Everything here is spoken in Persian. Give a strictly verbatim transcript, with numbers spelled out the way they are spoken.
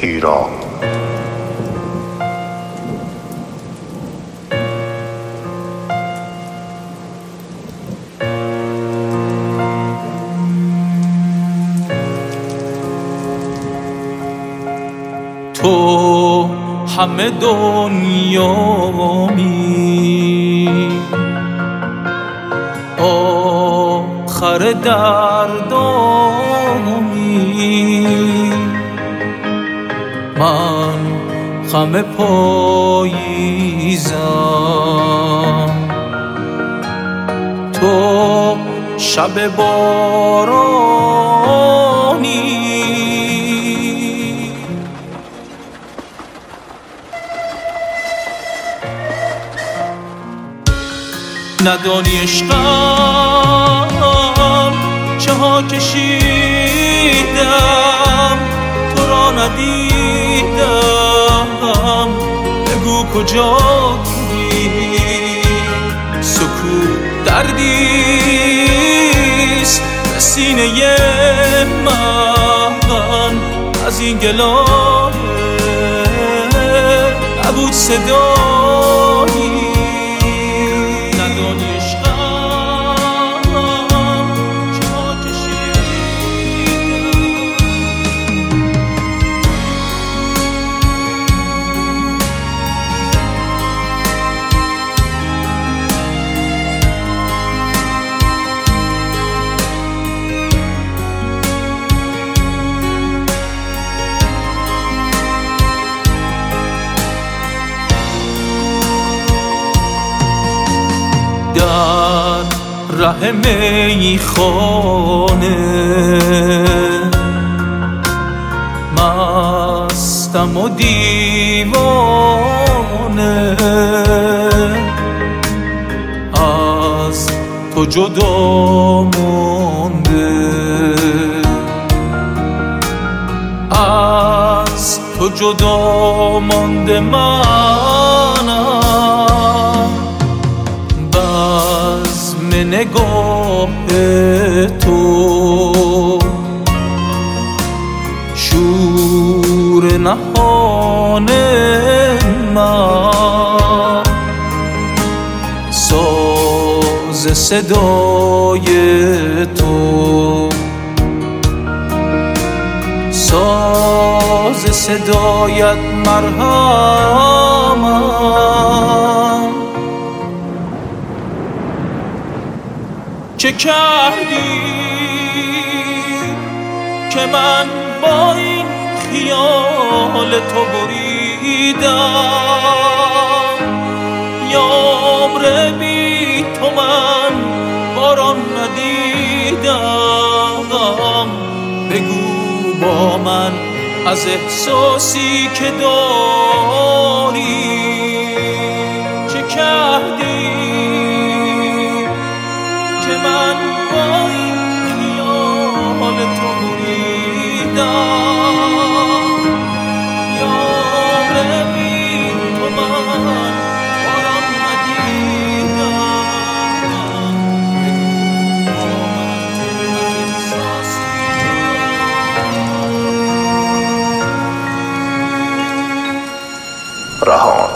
هیرا. تو همه دنیامی، آخر دردامی، من خم پاییزم، تو شب بارانی. ندانی عشقم چه ها کشیدم، تو را ندیدم، بگو کجا بودی. سکوت دردیست به سینه من، از این گلایه نبود صدایی. در ره میخانه مستم و دیوانه، از تو جدا مانده، از تو جدا مانده منم. بزم نگاه تو شور نهان من، ساز صدای تو، ساز صدایت مرهمم. چه کردی که من با این خیال تو بریدم؟ یا عمر بی تو من باران ندیدم. بگو با من از احساسی که داری چه کردی که من با این خیال تو بریدم؟ یا عمر بی تو من باران ندیدم. رهان.